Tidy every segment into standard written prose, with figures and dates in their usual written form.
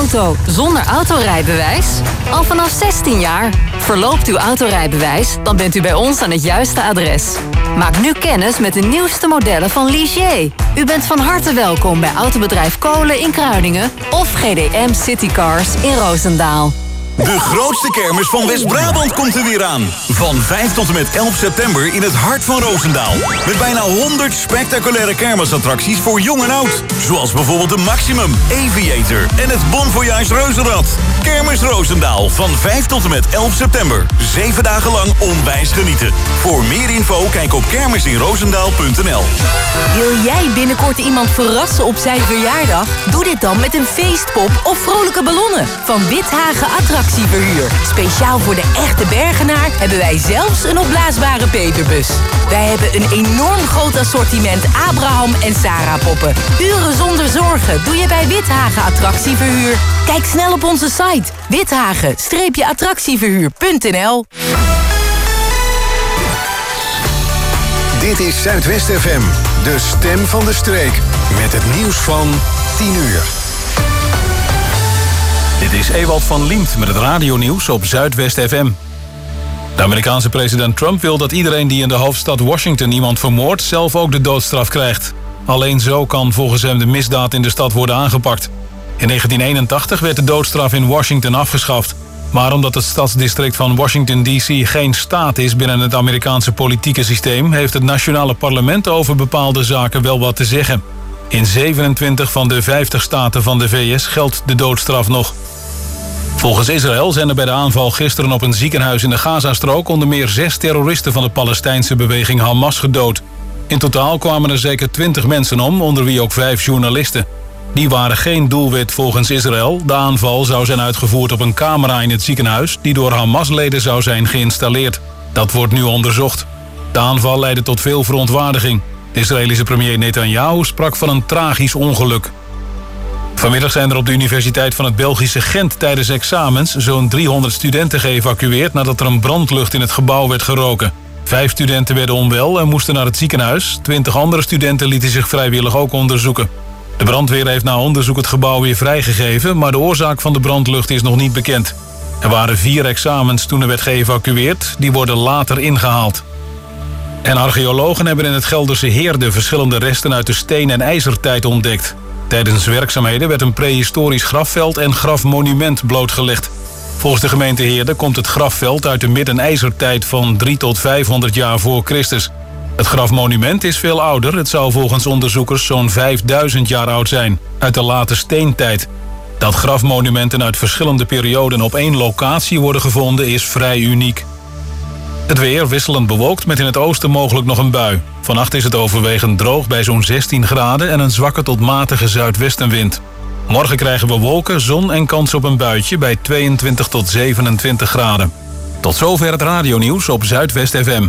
auto zonder autorijbewijs? Al vanaf 16 jaar. Verloopt uw autorijbewijs, dan bent u bij ons aan het juiste adres. Maak nu kennis met de nieuwste modellen van Ligier. U bent van harte welkom bij Autobedrijf Kolen in Kruiningen of GDM Citycars in Roosendaal. De grootste kermis van West-Brabant komt er weer aan. Van 5 tot en met 11 september in het hart van Roosendaal. Met bijna 100 spectaculaire kermisattracties voor jong en oud. Zoals bijvoorbeeld de Maximum, Aviator en het Bon Voyage Reuzenrad. Kermis Roosendaal van 5 tot en met 11 september. 7 dagen lang onwijs genieten. Voor meer info kijk op kermisinroosendaal.nl. Wil jij binnenkort iemand verrassen op zijn verjaardag? Doe dit dan met een feestpop of vrolijke ballonnen van Withagen Attractieverhuur. Speciaal voor de echte Bergenaar hebben wij zelfs een opblaasbare peperbus. Wij hebben een enorm groot assortiment Abraham en Sarah poppen. Uren zonder zorgen doe je bij Withagen Attractieverhuur. Kijk snel op onze site withagen-attractieverhuur.nl. Dit is Zuidwest FM, de stem van de streek. Met het nieuws van 10 uur. Dit is Ewald van Liemt met het radionieuws op Zuidwest FM. De Amerikaanse president Trump wil dat iedereen die in de hoofdstad Washington iemand vermoordt zelf ook de doodstraf krijgt. Alleen zo kan volgens hem de misdaad in de stad worden aangepakt. In 1981 werd de doodstraf in Washington afgeschaft. Maar omdat het stadsdistrict van Washington D.C. geen staat is binnen het Amerikaanse politieke systeem, heeft het nationale parlement over bepaalde zaken wel wat te zeggen. In 27 van de 50 staten van de VS geldt de doodstraf nog. Volgens Israël zijn er bij de aanval gisteren op een ziekenhuis in de Gazastrook onder meer 6 terroristen van de Palestijnse beweging Hamas gedood. In totaal kwamen er zeker 20 mensen om, onder wie ook 5 journalisten. Die waren geen doelwit volgens Israël. De aanval zou zijn uitgevoerd op een camera in het ziekenhuis die door Hamas-leden zou zijn geïnstalleerd. Dat wordt nu onderzocht. De aanval leidde tot veel verontwaardiging. De Israëlische premier Netanyahu sprak van een tragisch ongeluk. Vanmiddag zijn er op de Universiteit van het Belgische Gent tijdens examens zo'n 300 studenten geëvacueerd nadat er een brandlucht in het gebouw werd geroken. 5 studenten werden onwel en moesten naar het ziekenhuis. 20 andere studenten lieten zich vrijwillig ook onderzoeken. De brandweer heeft na onderzoek het gebouw weer vrijgegeven, maar de oorzaak van de brandlucht is nog niet bekend. Er waren 4 examens toen er werd geëvacueerd, die worden later ingehaald. En archeologen hebben in het Gelderse Heerde verschillende resten uit de steen- en ijzertijd ontdekt. Tijdens werkzaamheden werd een prehistorisch grafveld en grafmonument blootgelegd. Volgens de gemeente Heerde komt het grafveld uit de middenijzertijd van 3 tot 500 jaar voor Christus. Het grafmonument is veel ouder. Het zou volgens onderzoekers zo'n 5000 jaar oud zijn, uit de late steentijd. Dat grafmonumenten uit verschillende perioden op één locatie worden gevonden is vrij uniek. Het weer wisselend bewolkt met in het oosten mogelijk nog een bui. Vannacht is het overwegend droog bij zo'n 16 graden en een zwakke tot matige zuidwestenwind. Morgen krijgen we wolken, zon en kans op een buitje bij 22 tot 27 graden. Tot zover het radionieuws op Zuidwest FM.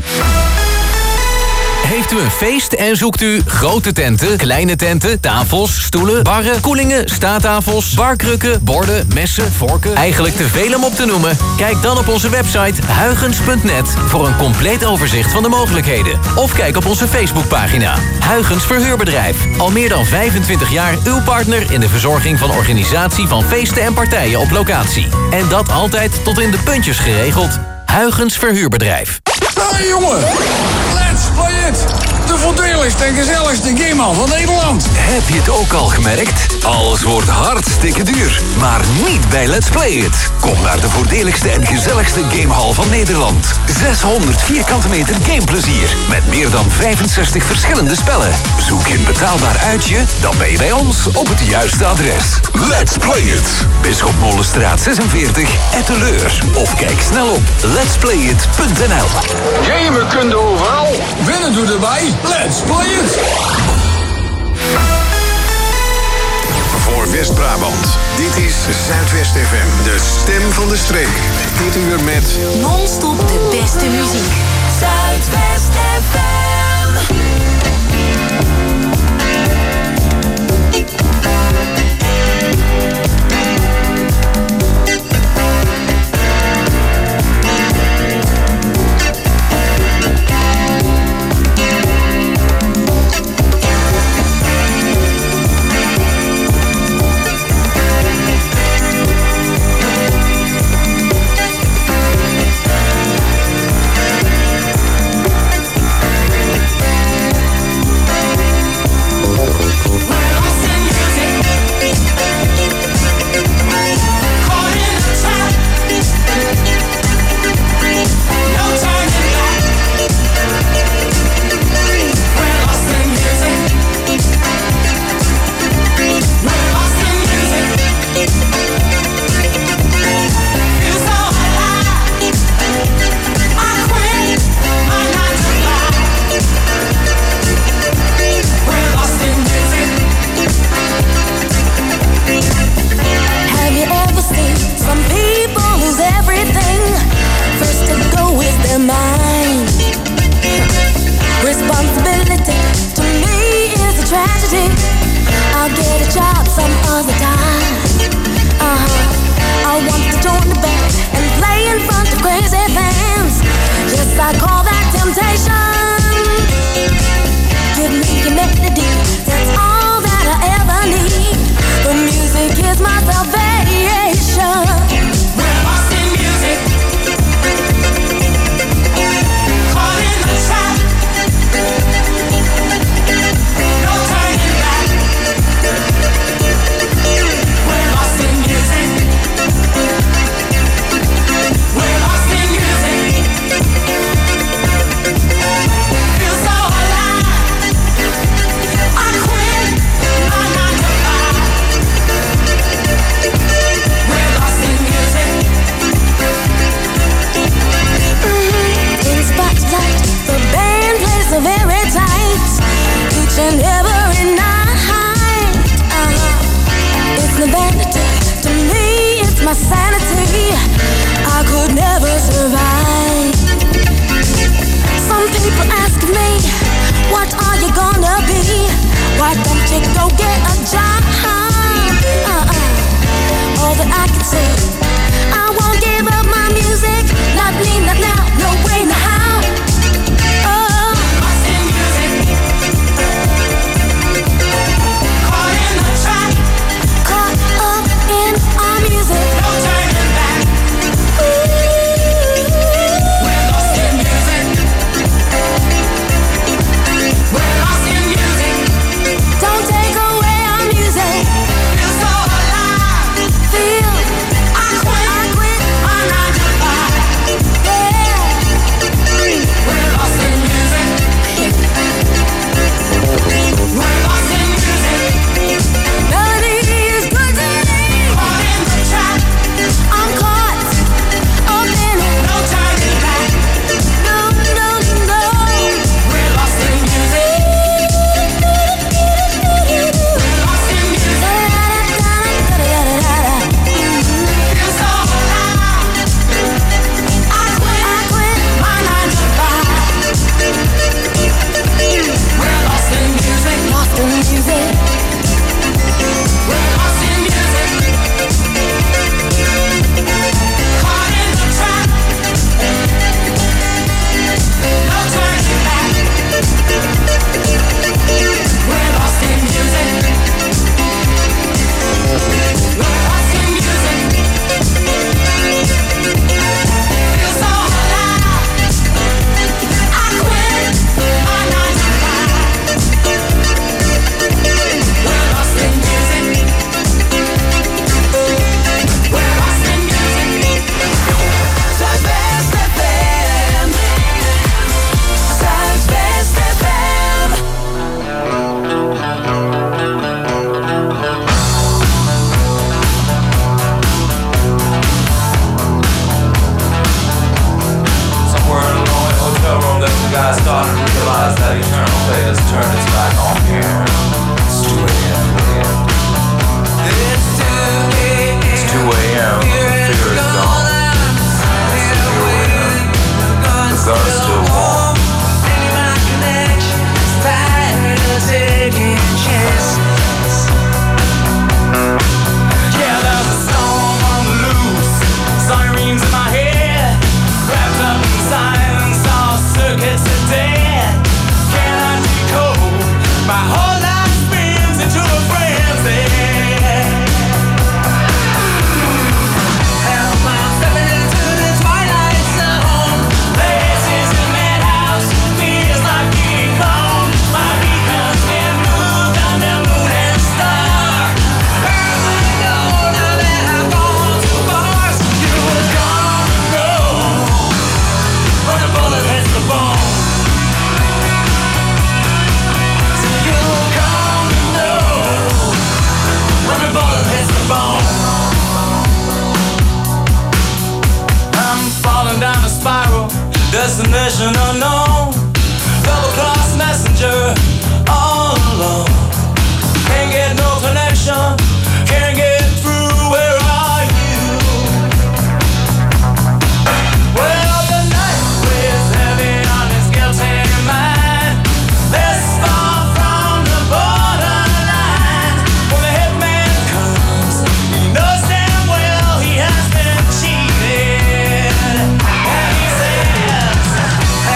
Heeft u een feest en zoekt u grote tenten, kleine tenten, tafels, stoelen, barren, koelingen, staattafels, barkrukken, borden, messen, vorken? Eigenlijk te veel om op te noemen? Kijk dan op onze website huygens.net voor een compleet overzicht van de mogelijkheden. Of kijk op onze Facebookpagina. Huygens Verhuurbedrijf. Al meer dan 25 jaar uw partner in de verzorging van organisatie van feesten en partijen op locatie. En dat altijd tot in de puntjes geregeld. Huygens Verhuurbedrijf. Hey jongen, let's play it! De voordeligste en gezelligste gamehal van Nederland. Heb je het ook al gemerkt? Alles wordt hartstikke duur, maar niet bij Let's Play It. Kom naar de voordeligste en gezelligste gamehal van Nederland. 600 vierkante meter gameplezier met meer dan 65 verschillende spellen. Zoek je een betaalbaar uitje, dan ben je bij ons op het juiste adres. Let's Play It. Bisschopmolenstraat 46, Etteleur. Of kijk snel op letsplayit.nl. Gamen kun je overal, winnen doe erbij. Let's play it! Voor West-Brabant, dit is Zuidwest FM, de stem van de streek. Dit uur met Non-stop de beste muziek. Zuidwest FM. I call that temptation. Give me a melody, that's all that I ever need. The music is my salvation. We're lost in music, caught in the trap. No turning back. We're lost in music. We're lost in music. Feel so alive. I quit my 9 to 5. We're lost in music. In spotlight, the band plays so very tight, each and every night. It's no vanity to me, it's my sanity. I could never survive. Some people ask me, what are you gonna be? Why don't you go get a job? All that I can say, I won't give up my music. Not me, not now, no way, no how. Oh, lost in music, caught in the trap, caught up in our music. No turning back. We're lost in music. We're lost in music. Don't take away our music. Feel so alive. Feel I quit my 9 to 5. Yeah. We're lost in music. We're lost in music. Melody is good to me. Caught in the trap. I'm caught up in it. No turning back. No, no, no. We're lost in music. We're lost in music. Feel so alive. I quit my 9 to 5. We're lost in music. Lost in music. We're lost in music. Caught in the trap. No turning back. We're lost in music. We're lost in music. Feel so alive. I quit my 9 to 5. We're lost in music. We're lost in music. Zuidwest FM. Zuidwest FM. Somewhere in a lonely hotel room, that the guy started to realize that eternal fate has turned its back on here. It's 2 a.m. It's 2 a.m. Fear is gone. Here we are. The gun is still warm. Yeah, there's a storm on the loose. Sirens in my head. Wrapped up in silence, all circuits are dead. Cannot decode. My whole life spins into a frenzy. And I'm stepping into the twilight zone. This is a madhouse, feels like being home. My beacon's been moved under moon and star. Where am I going now that I've gone too far? You were gonna go when the bullet hits the bone. So you'll come to know when the bullet hits the bone. I'm falling down a spiral, destination unknown. Double-cross messenger, all alone. Can't get no connection, can't get through. Where are you? Well, the night weighs heavy on his guilty mind. This far from the borderline. When the hitman comes, he knows damn well he has been cheated. And he says,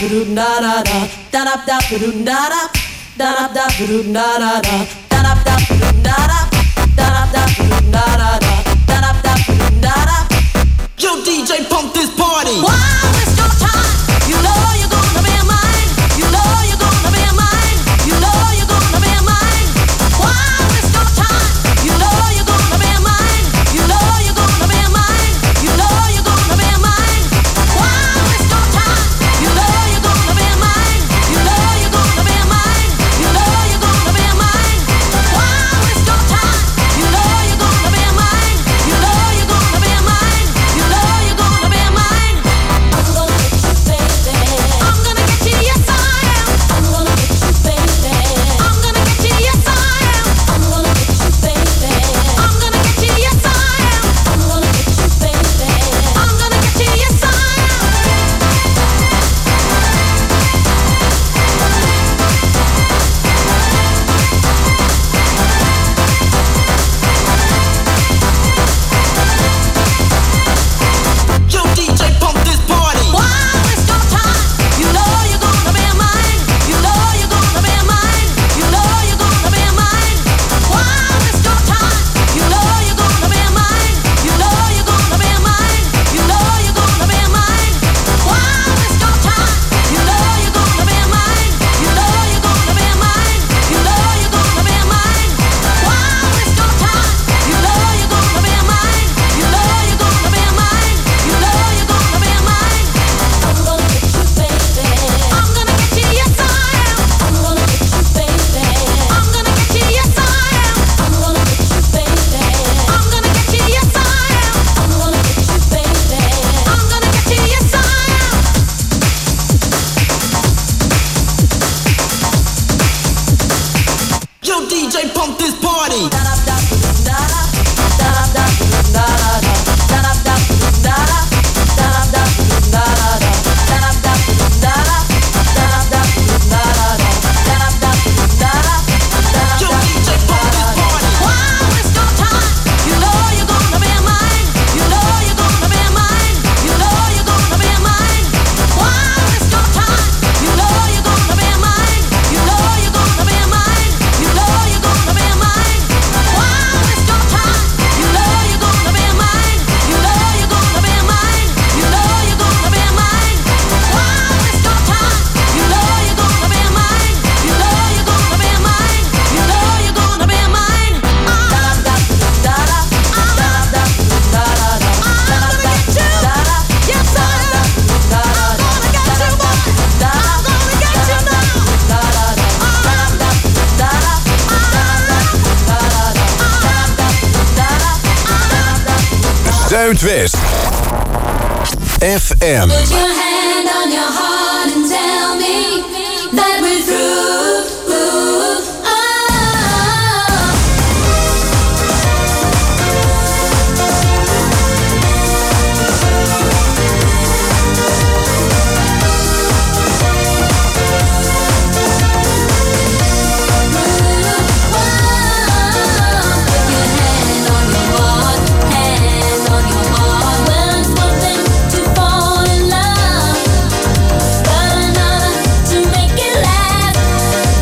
Yo, DJ, pump this party. Wow, it's your time. You know you're gonna be mine. You know you're gonna be mine. You know you're gonna be mine. Wow, it's your time. You know you're gonna be mine. You know you're gonna be mine. You know you're gonna be mine. Wow, it's your time. You know you're gonna be mine. You know you're gonna be mine. You know you're gonna be mine. Wow, it's your time. You know you're gonna be mine. You know you're gonna be mine. You know you're gonna be mine. I'm gonna get you, baby. I'm gonna get you, yes I am. I'm gonna get you, baby. I'm gonna get you, yes I am. I'm gonna get you, baby. I'm gonna get you, yes I am. I'm gonna get you, baby. I'm gonna get you, yes I am. Yo, DJ, pump this party. Wow, it's your time. You know you're gonna be mine. You know you're gonna be mine. You know you're gonna be mine. Wow, it's your time. You know you're gonna be mine. You know you're gonna be mine. You know you're gonna be mine. Wow, it's your time. You know you're gonna be mine. You know you're gonna be mine. You know you're gonna be mine. Wow, it's your time. You know you're gonna be mine. You know you're gonna be mine. You know you're gonna be mine. I'm gonna get you, baby. I'm gonna get you, yes I am. I'm gonna get you, baby. I'm gonna get you, yes I am. I'm gonna get you, baby. I'm gonna get you, yes I am. I'm gonna get you, baby. I'm gonna get you, yes I am. Yo, DJ, pump this party. Yo, DJ, pump this party. Wow, it's your time. You know you're gonna be mine. You know you're gonna be mine. You know you're gonna be mine. Wow, it's your time. You know you're gonna be mine. You know you're gonna be mine. You know you're gonna be mine. Wow, it's your time. You know you're gonna be mine. You know you're gonna be mine. You know you're gonna be mine. Wow, it's your time. You know you're gonna be mine. You know you're gonna be mine. You know you're gonna be mine. I'm gonna get you. Yes, I am. I'm gonna get you, boy. I'm gonna get you Zuidwest FM. Put your hand on your heart and tell me that we're through. To make it last.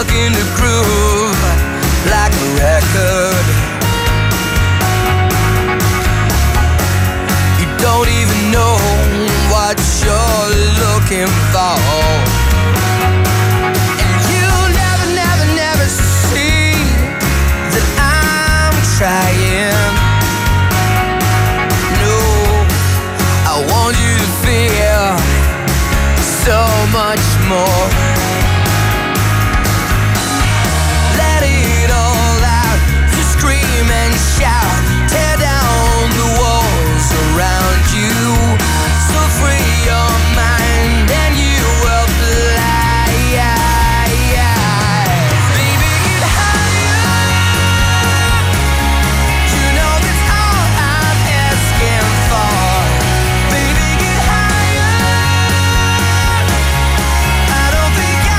stuck in the groove like a record. You don't even know what you're looking for, and you never see that I'm trying. No, I want you to feel so much more. Let it all out, you scream and shout, tear down the walls around you. So free your mind and you will fly. Baby, get higher. You know that's all I'm asking for. Baby, get higher. I don't think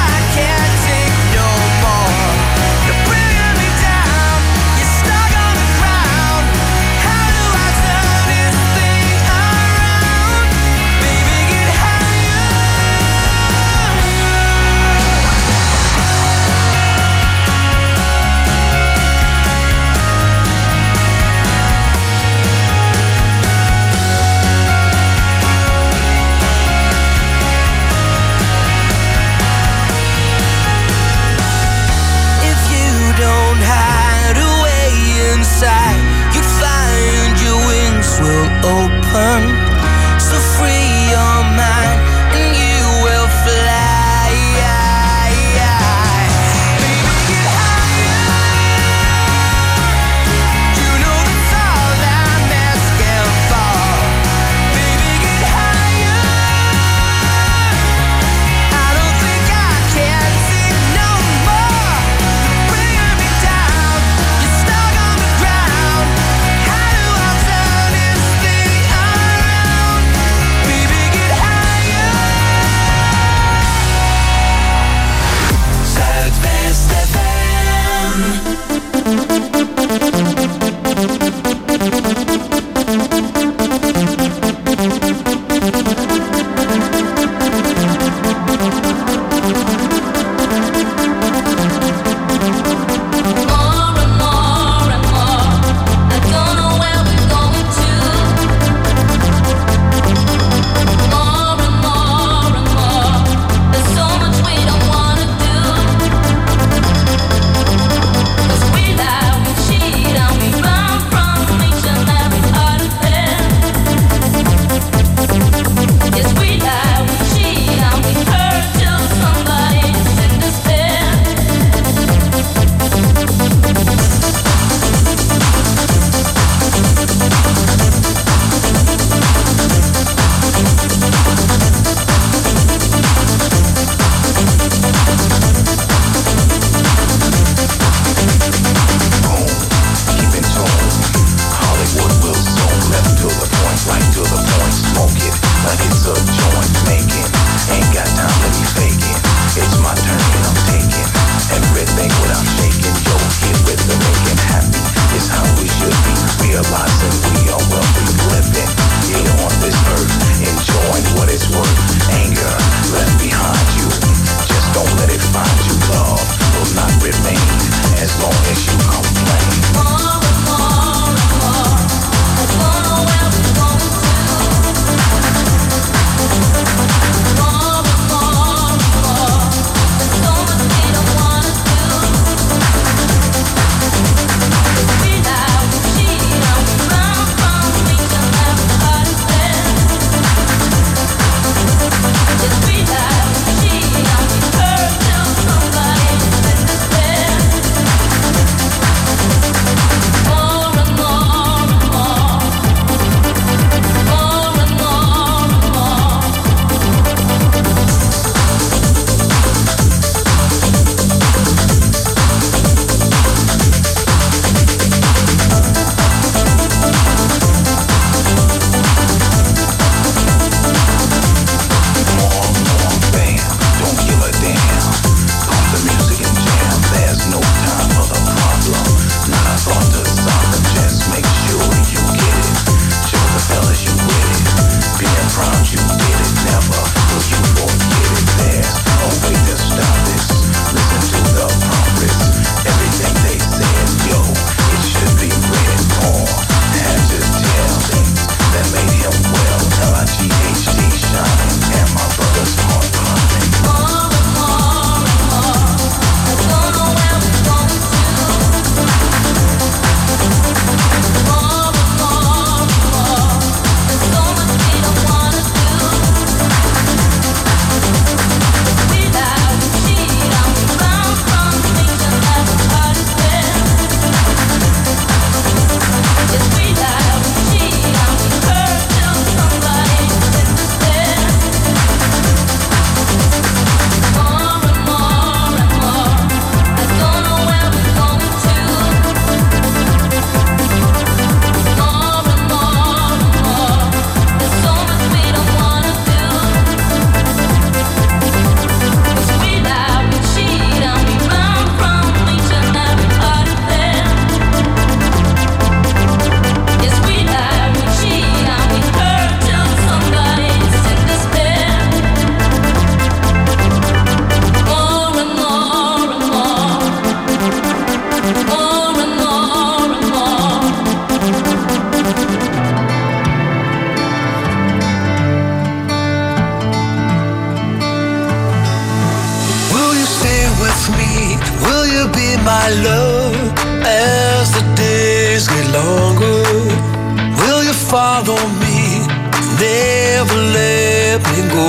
you be my love as the days get longer? Will you follow me, never let me go?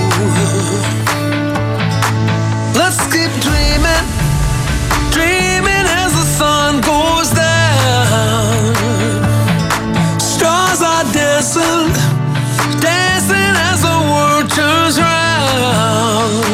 Let's keep dreaming, dreaming as the sun goes down. Stars are dancing, dancing as the world turns round.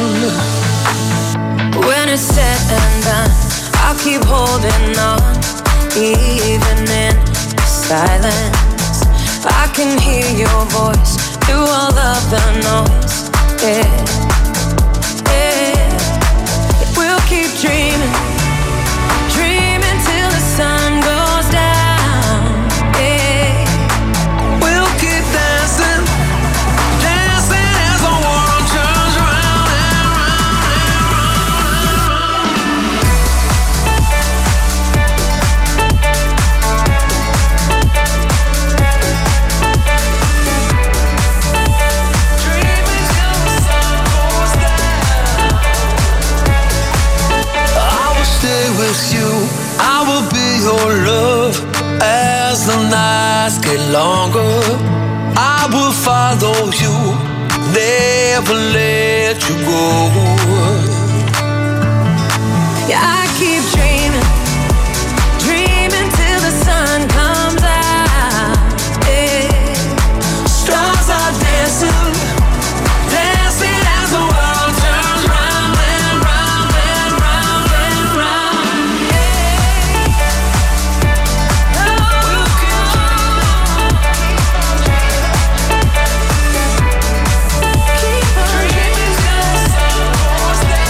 When it's said and done, I'll keep holding on, even in silence. I can hear your voice through all of the noise. Yeah, yeah. We'll keep dreaming, dreaming till the sun goes down. Yeah, we'll keep dancing, dancing as the world turns round and round Dreaming till the sun goes down. I will stay with you, I will be your love as the nights get longer. I will follow you, never let you go. yeah, I keep dreaming, dreaming till the sun comes out. Yeah. Stars are dancing, dancing as the world turns round and round and round and round. We'll keep dreaming till the sun goes down.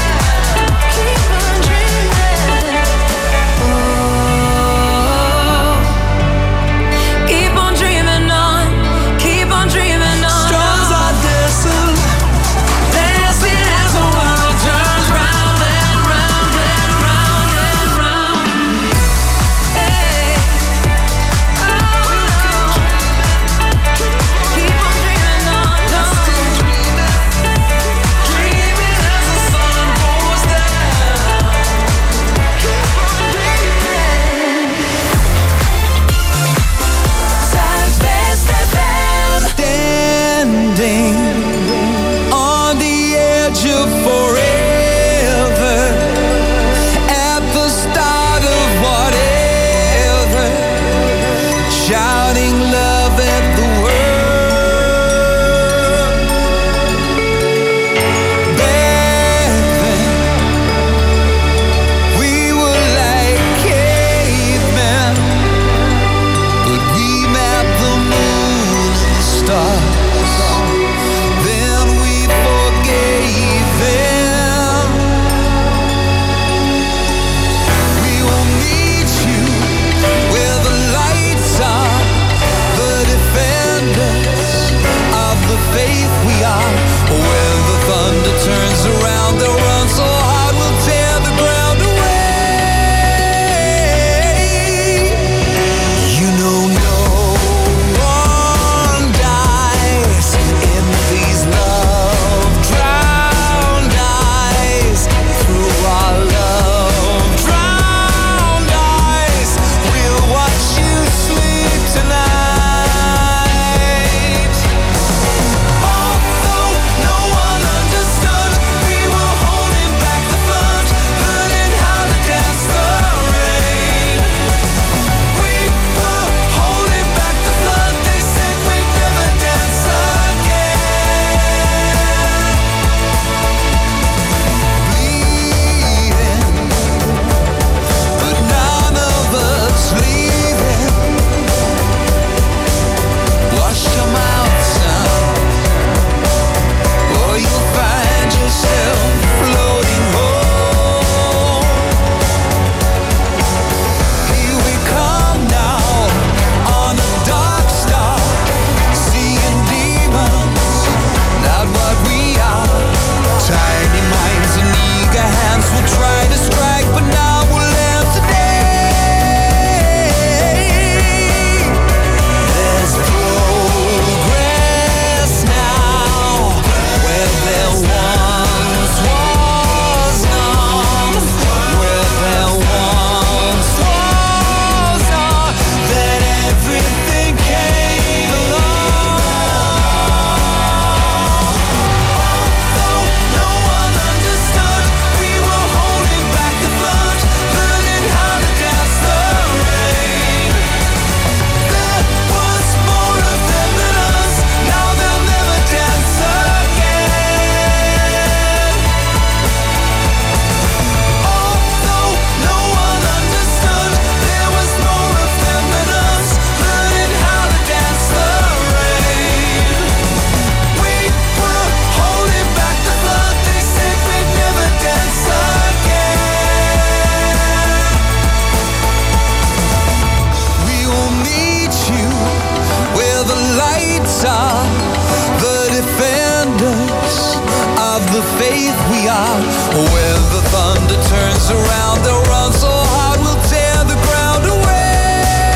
out. When the thunder turns around, they'll run so hard we'll tear the ground away.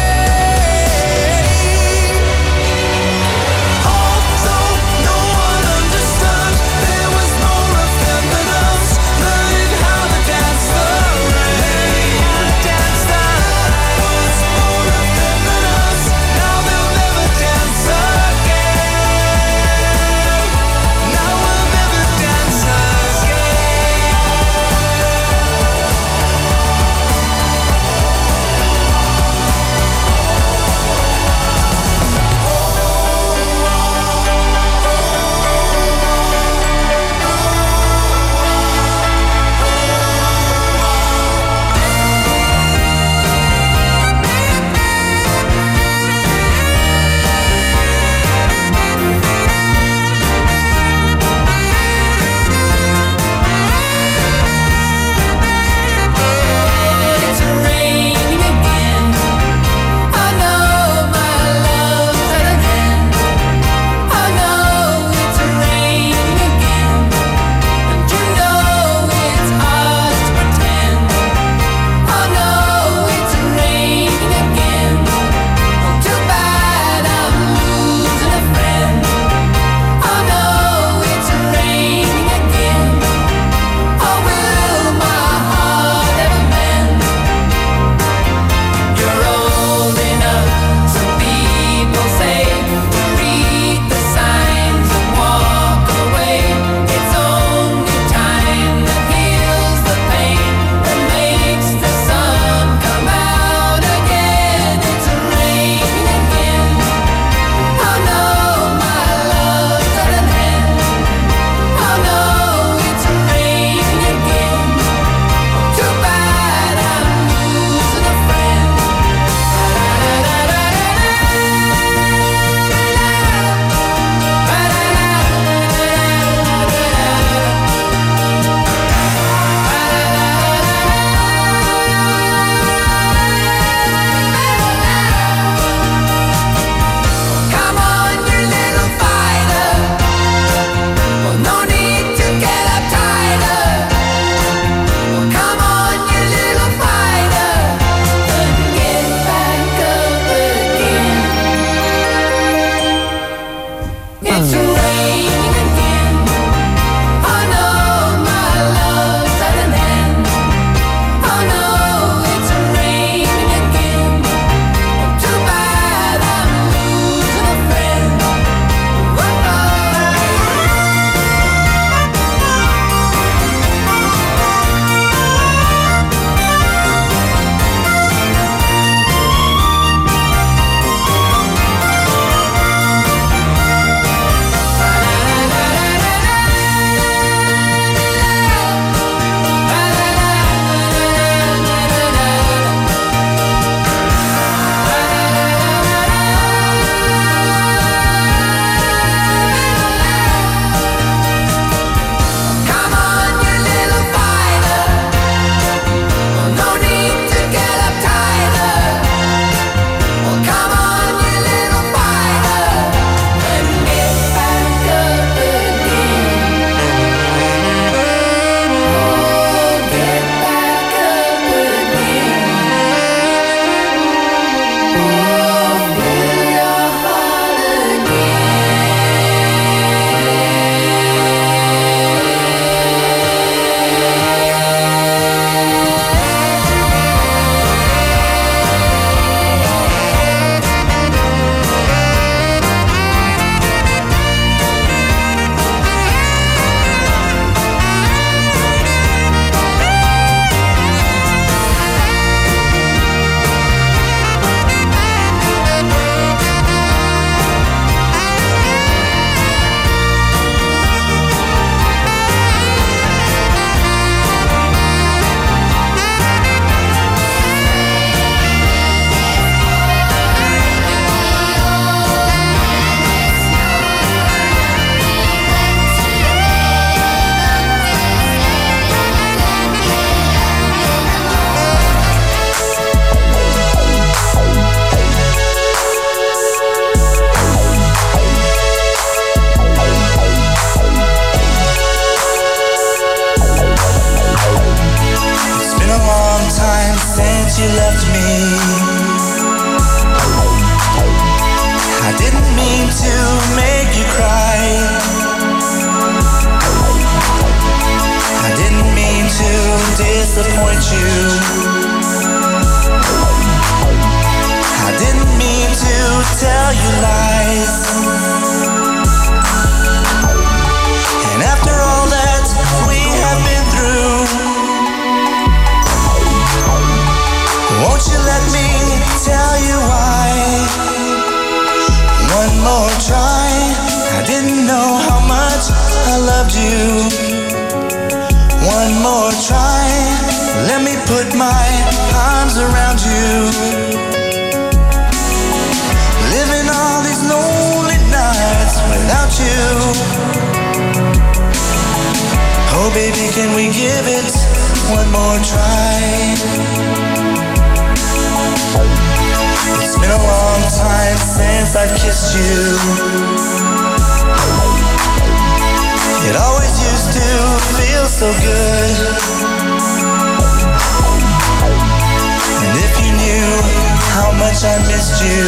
Although no one understood, there was more of them than us, learning how to dance the rain. Dance the was more of them than us. Now they'll never dance again. Now we'll never dance again. you left me. I didn't mean to make you cry. I didn't mean to disappoint you. I didn't mean to tell you lies. And after all that we have been through, won't you let me tell you why? One more try. I didn't know how much I loved you. One more try. Let me put my arms around you. Living all these lonely nights without you. Oh baby, can we give it one more try? It's been a long time since I've kissed you. It always used to feel so good. And if you knew how much I missed you,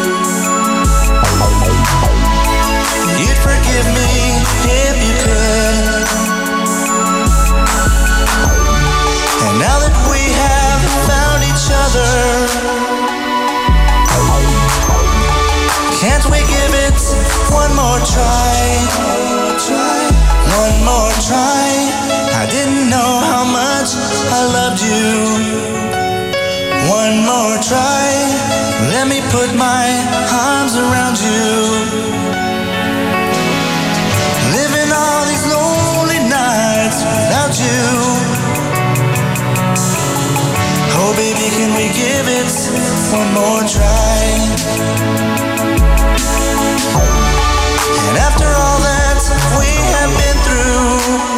you'd forgive me if you could. And now that we have found each other, can't we give it one more try? One more try. I didn't know how much I loved you. One more try. Let me put my arms around you. Living all these lonely nights without you. Oh baby, can we give it one more try? And after all that we have been through,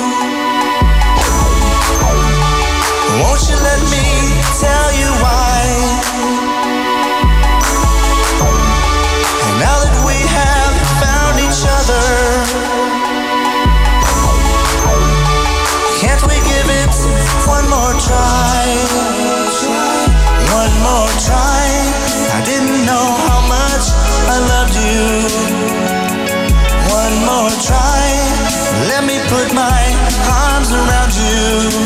won't you let me tell you why? And now that we have found each other, can't we give it one more try? One more try. I didn't know how much I loved you. One more try. Let me put my arms around you.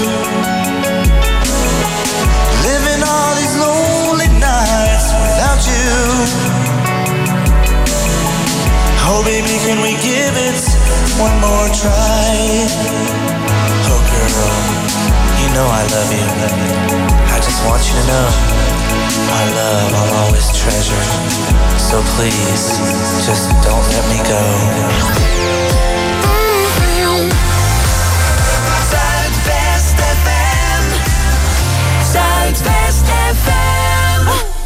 Living all these lonely nights without you. Oh baby, can we give it one more try? Oh girl, you know I love you. I just want you to know our love I'll always treasure. So please, just don't let me go. Zuidwest FM. Zuidwest FM.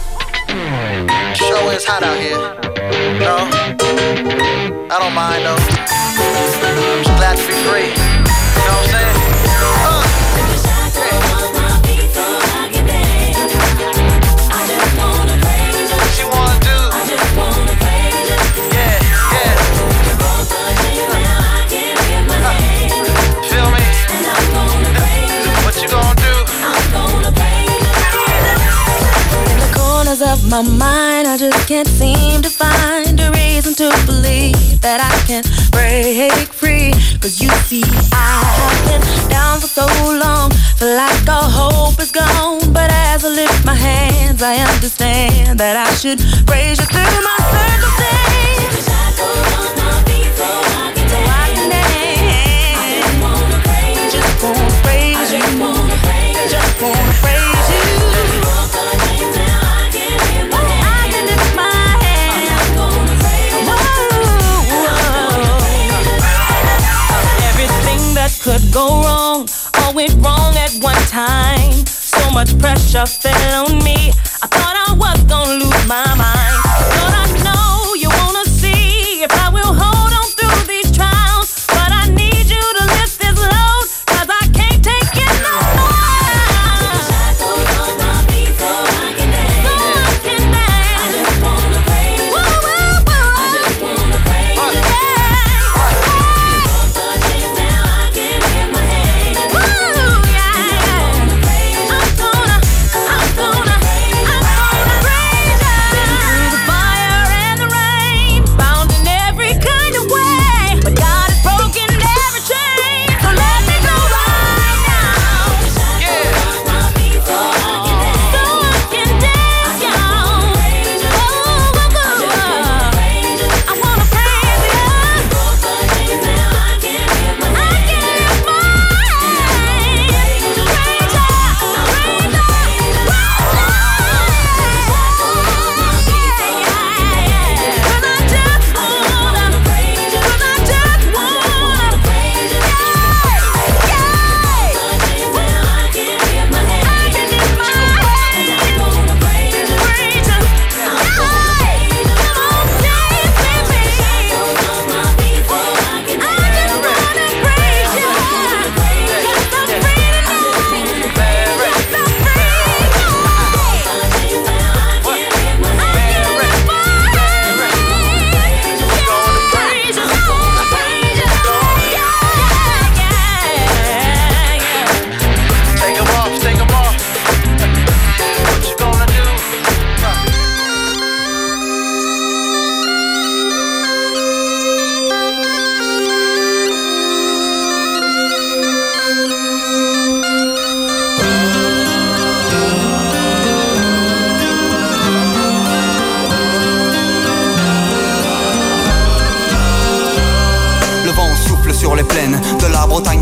Sure is hot out here. No, I don't mind though. I'm just glad to be free. You know what I'm saying? Of my mind, I just can't seem to find a reason to believe that I can break free. Cause you see, I have been down for so long, feel like all hope is gone. But as I lift my hands, I understand that I should praise you through my circumstance. Shackles on my feet so I can dance. I just wanna praise you. Just wanna praise you. Just wanna praise you. Could go wrong, all went wrong at one time. So much pressure fell on me, I thought I was gonna lose my mind. But I know you wanna see if I will hold on through these trials. But I need you to lift this load, cause I can't take it no more. Shackles on my feet so I can dance. So I can dance. I just wanna praise you. I just wanna praise you. I'm gonna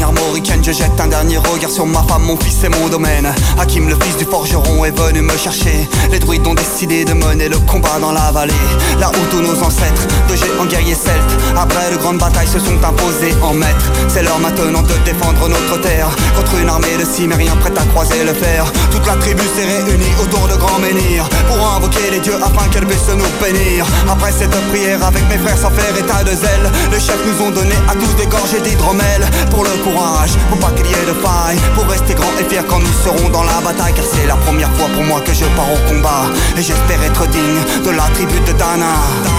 armoricaine, je jette un dernier regard sur ma femme, mon fils et mon domaine. Hakim, le fils du forgeron, est venu me chercher. Les druides ont décidé de mener le combat dans la vallée, là où tous nos ancêtres, de géants guerriers celtes, après de grandes batailles se sont imposés en maîtres. C'est l'heure maintenant de défendre notre terre contre une armée de cimériens prête à croiser le fer. Toute la tribu s'est réunie autour de grands menhirs pour invoquer les dieux afin qu'elle puisse nous bénir. Après cette prière avec mes frères sans faire état de zèle, les chefs nous ont donné à tous des gorgées d'hydromel. Pour le courage, pour pas qu'il y ait de faille, pour rester grand et fier quand nous serons dans la bataille. Car c'est la première fois pour moi que je pars au combat, et j'espère être digne de la tribu de Dana.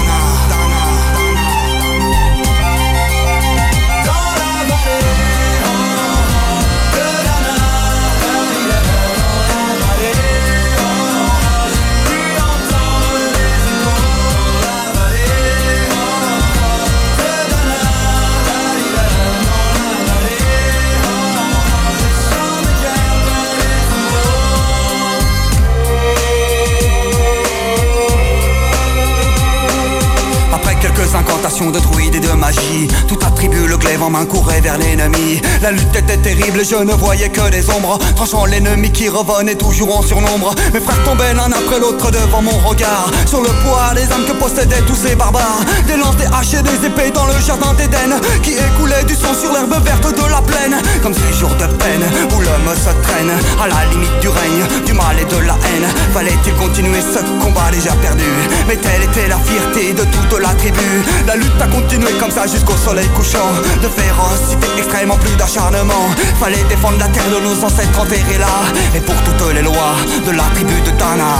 Quelques incantations de druides et de magie, tout attribue le glaive en main courait vers l'ennemi. La lutte était terrible et je ne voyais que des ombres, tranchant l'ennemi qui revenait toujours en surnombre. Mes frères tombaient l'un après l'autre devant mon regard, sur le poids des âmes que possédaient tous ces barbares. Des lances, des haches et des épées dans le jardin d'Éden, qui écoulait du sang sur l'herbe verte de la plaine. Comme ces jours de peine où l'homme se traîne à la limite du règne, du mal et de la haine. Fallait-il continuer ce combat déjà perdu? Mais telle était la fierté de toute la tribu. La lutte a continué comme ça jusqu'au soleil couchant. De férocité extrême en plus d'acharnement. Fallait défendre la terre de nos ancêtres enterrés là, et pour toutes les lois de la tribu de Dana.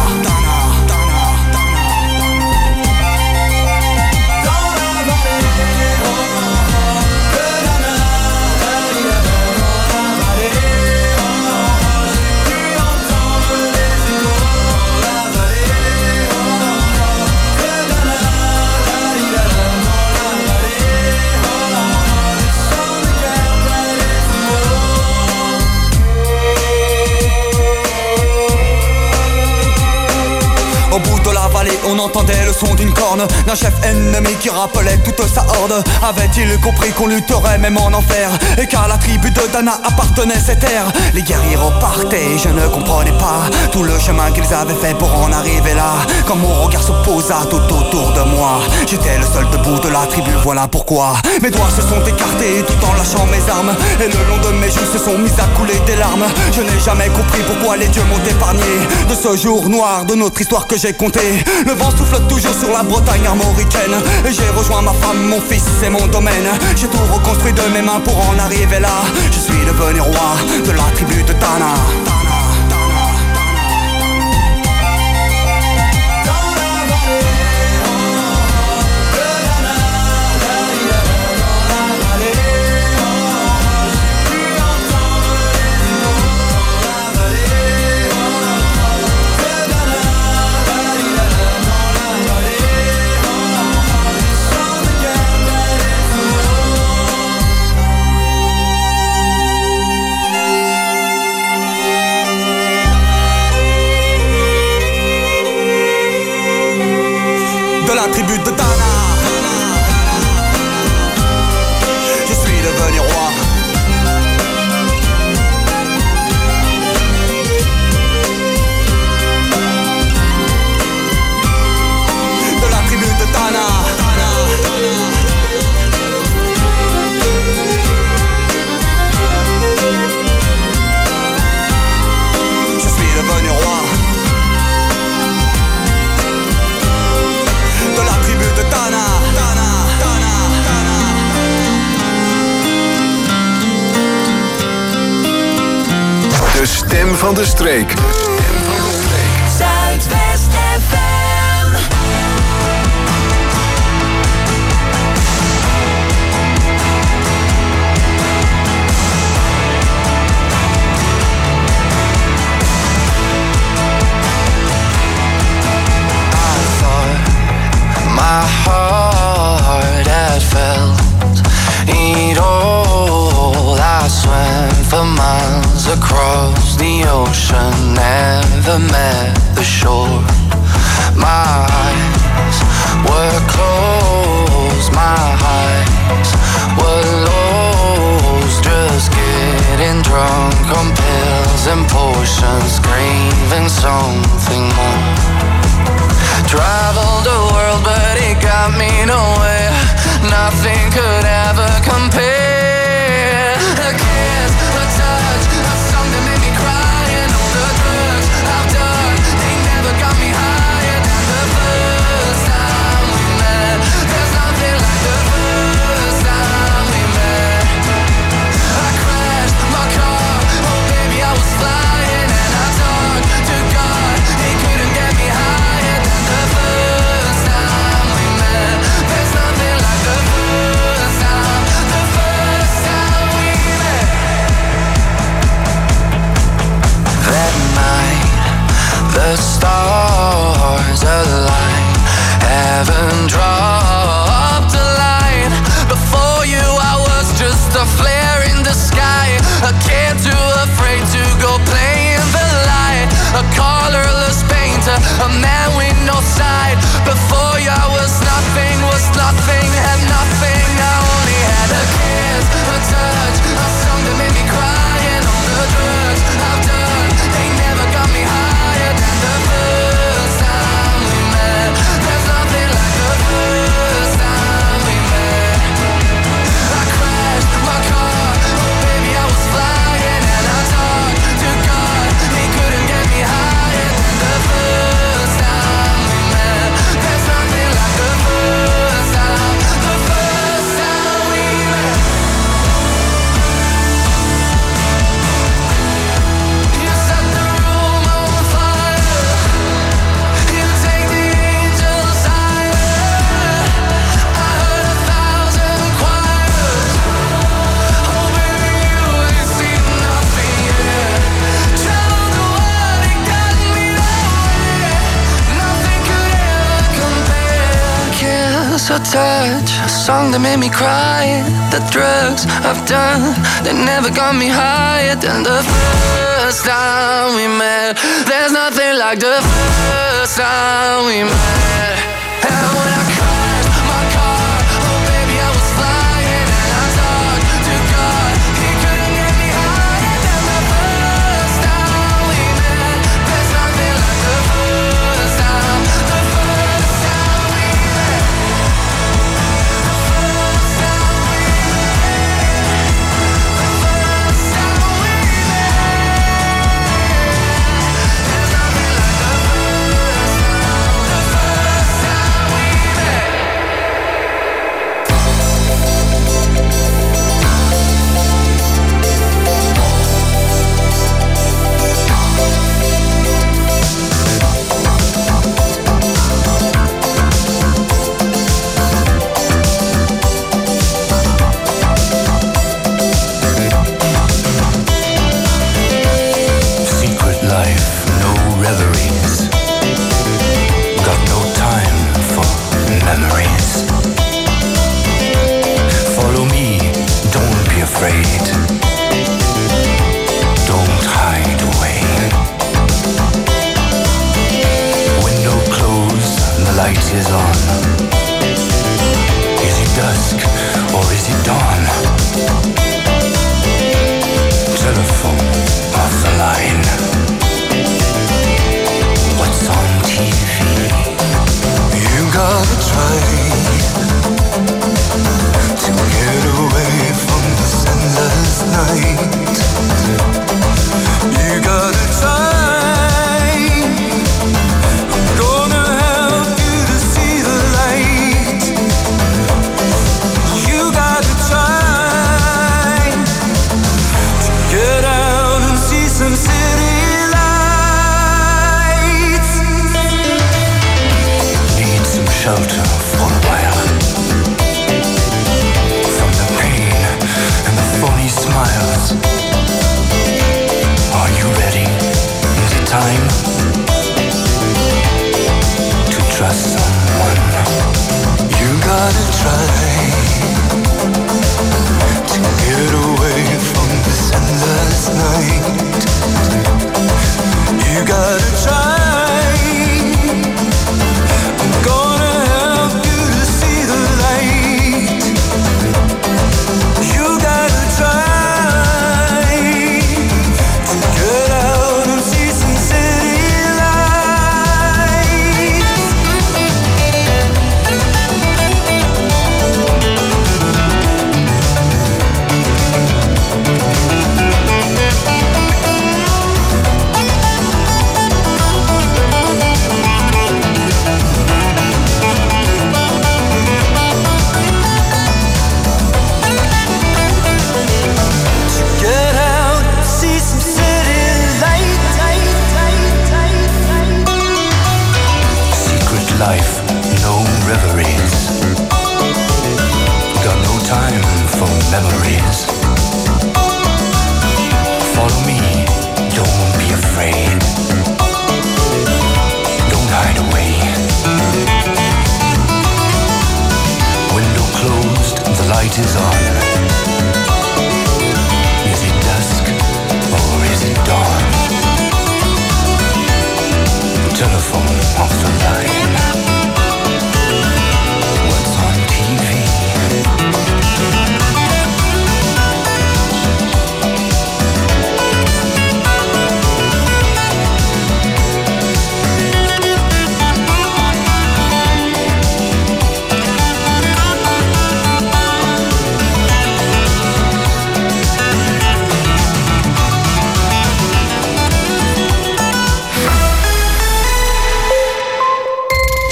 Au bout de la vallée, on entendait le son d'une corne, d'un chef ennemi qui rappelait toute sa horde. Avait-il compris qu'on lutterait même en enfer, et qu'à la tribu de Dana appartenait cette terre? Les guerriers repartaient, je ne comprenais pas tout le chemin qu'ils avaient fait pour en arriver là. Quand mon regard se posa tout autour de moi, j'étais le seul debout de la tribu, voilà pourquoi mes doigts se sont écartés tout en lâchant mes armes, et le long de mes joues se sont mis à couler des larmes. Je n'ai jamais compris pourquoi les dieux m'ont épargné de ce jour noir de notre histoire que j'ai compté. Le vent souffle toujours sur la Bretagne armoricaine, et j'ai rejoint ma femme, mon fils et mon domaine. J'ai tout reconstruit de mes mains pour en arriver là. Je suis devenu roi de la tribu de Dana. La tribu de Dana. Je suis devenu roi. De la tribu de Dana. Je suis devenu roi. De la tribu de Dana, Dana, Dana, Dana. De stem van de streek. Zuidwest FM. My heart had felt it all. I swam for miles across the ocean, never met the shore. My eyes were closed, my eyes were lost, just on pills and potions, craving something more. Traveled the world but it got me nowhere. Nothing could ever compare. A kiss, a touch, a song that made me cry, and all the drugs I've done, they never got me higher than the first time we met. There's nothing like the first time we met. I crashed my car, oh baby I was flying, and I talked to God, he couldn't get me higher than the first time we met. There's nothing like the first time we met. That night, the stars align, heaven dropped a line. Before you I was just a flare in the sky, a kid too afraid to go play in the light, a colorless painter, a man with no side. Before you I was nothing, had nothing. I only had a kiss, a touch, a song that made me cry, and all the drugs I've done, they never got me higher than the first time we met. There's nothing like the first time we met. I crashed my car, oh baby I was flying, and I talked to God, he couldn't get me higher than the first time we met. There's nothing like the first time we met. You set the room on fire, you take the angels higher. I heard 1,000 choirs, oh baby you ain't seen nothing yet. Traveled the world, it got me nowhere. Nothing could ever compare. Kiss, a touch, a song that made me cry. The drugs I've done, they never got me higher than the first time we met. There's nothing like the first time we met. And when I crashed my car, oh baby I was flying, and I talked to God, he couldn't get me higher than the first time we met. There's nothing like the first time we met. Secret life, no reveries. Got no time for memories. Follow me, don't be afraid. Don't hide away. Window closed, the light is on. Is it dusk or is it dawn? Telephone off the line. What's on TV? You gotta try to get away from this endless night. You gotta try. I'm gonna help you to see the light. You gotta try to get out and see some city lights. Need some shelter for a while. From the pain and the phony smiles. Are you ready? Is it time to trust someone? You gotta try to get away from this endless night. You gotta try. I'm gonna help you to see the light. You gotta try.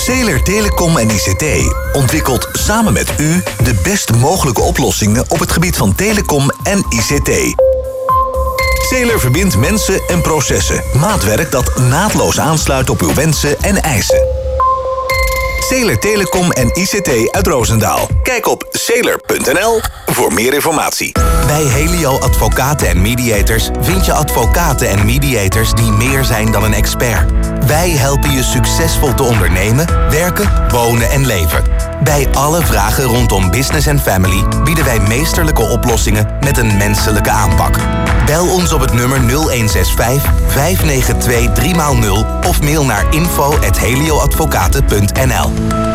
Zeeler Telecom en ICT ontwikkelt samen met u de best mogelijke oplossingen op het gebied van telecom en ICT. Zeeler verbindt mensen en processen. Maatwerk dat naadloos aansluit op uw wensen en eisen. Zeeler Telecom en ICT uit Roosendaal. Kijk op zeeler.nl voor meer informatie. Bij Helio Advocaten en Mediators vind je advocaten en mediators die meer zijn dan een expert. Wij helpen je succesvol te ondernemen, werken, wonen en leven. Bij alle vragen rondom business en family bieden wij meesterlijke oplossingen met een menselijke aanpak. Bel ons op het nummer 0165 592 3x0 of mail naar info@helioadvocaten.nl.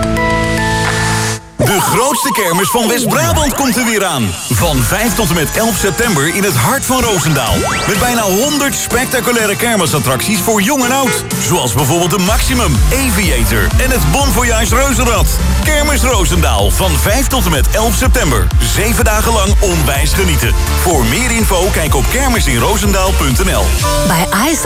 De grootste kermis van West-Brabant komt er weer aan. Van 5 tot en met 11 september in het hart van Roosendaal. Met bijna 100 spectaculaire kermisattracties voor jong en oud. Zoals bijvoorbeeld de Maximum, Aviator en het Bon Voyage Reuzenrad. Kermis Roosendaal van 5 tot en met 11 september. 7 dagen lang onwijs genieten. Voor meer info kijk op kermisinroosendaal.nl. Bij iSight